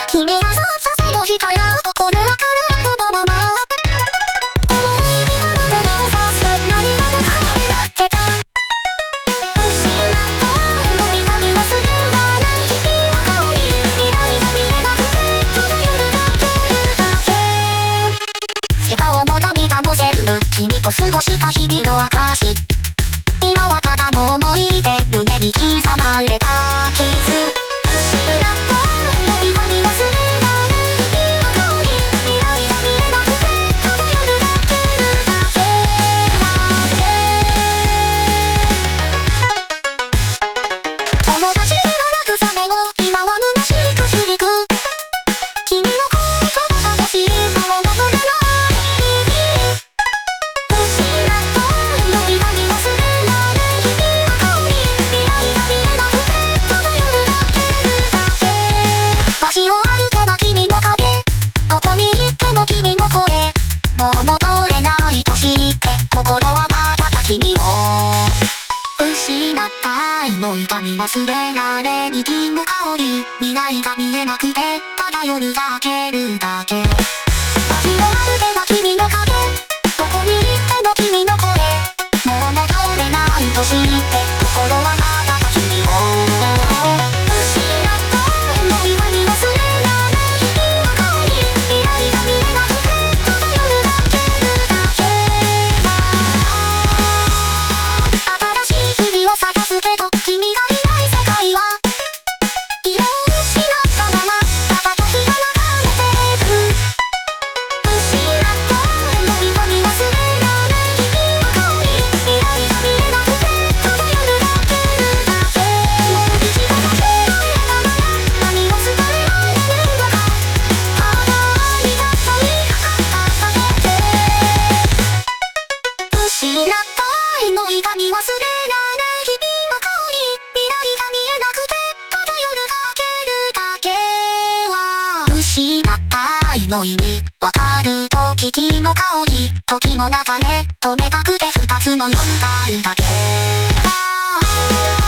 君がそうさせとしたら心からそのまま思い出のままさせ何がどかになってた失った思いが見忘れられない日々の顔に未来が見えなくてただ夜が明けるだけ笑顔も涙も全部君と過ごした日々の証今はただの思い出胸に刻まれた傷失った思いが見忘れられない日々の顔に未来が見えなくてただ夜が明けるだけ友達には慰めを今は虚しく響く君の声と寂しい顔も胸の失った思いが見忘れられない日々の顔に未来が見えなくてただ夜が明けるだけ橋を歩けば君の影どこに行っても君の声もう戻れないと知って心はまだ君を失った思いが見忘れられに君の香り未来が見えなくてただ夜が明けるだけ街を歩けば君の影どこに行っても君の声もう戻れないと知って心はまだ君を失った思いが見忘れられない日々の顔に未来が見えなくてただ夜が明けるだけ新しい日々を探すけど君がいない世界は色を失ったままただ時が流れてく失った思いが見忘れられない日々の顔に未来が見えなくてただ夜が明けるだけもう一度だけ会えたなら何を伝えられるのかただありがとう言いたかっただけ失った思いが見忘れられない日々の顔に未来が見えなくてただ夜が明けるだけは失った思いにわかると君の顔に時の流れ止めたくて二つの夜があるだけ